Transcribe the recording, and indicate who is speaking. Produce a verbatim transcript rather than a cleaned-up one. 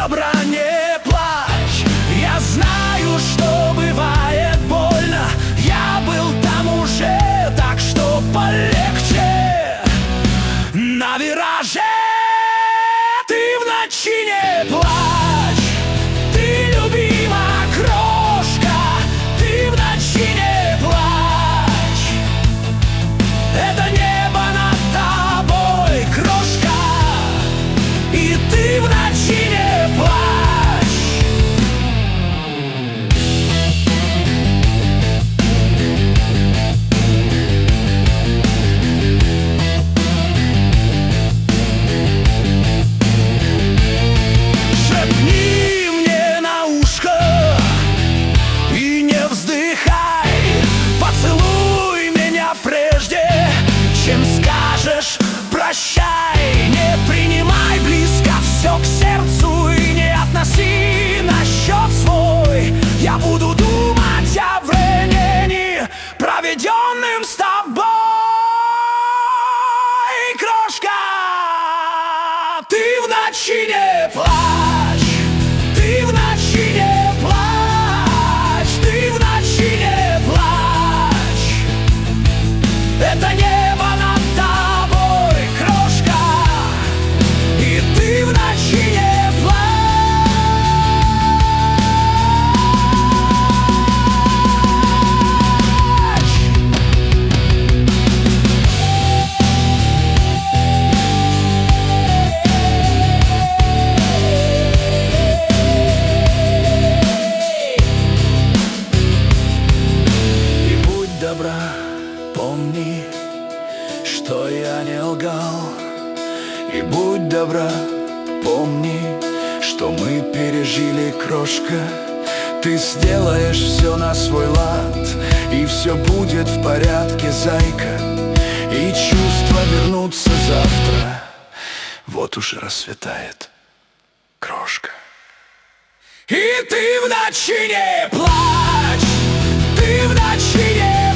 Speaker 1: добра, не плачь. Я знаю, что бывает больно, я был там уже, так что полегче. На вираже ты в ночи не плачь, ты любимая крошка, ты в ночи не плачь. Это небо над тобой, крошка, и ты в ночи не плачь. Шепни мне на ушко и не вздыхай, поцелуй меня прежде, чем скажешь прощай. Не принимай близко все к сердцу и не относи на счет свой. Я буду думать о времени, проведенным с тобой, крошка. Ты в ночи не плачь, ты в ночи не плачь, ты в ночи не плачь. Это небо над тобой, крошка, и ты в ночи не плачь. И будь добра, помни, что я не лгал. И будь добра, помни, что мы пережили, крошка. Ты сделаешь все на свой лад, и все будет в порядке, зайка. И чувства вернутся завтра, вот уже рассветает, крошка. И ты в ночи не плачь, ты в ночи не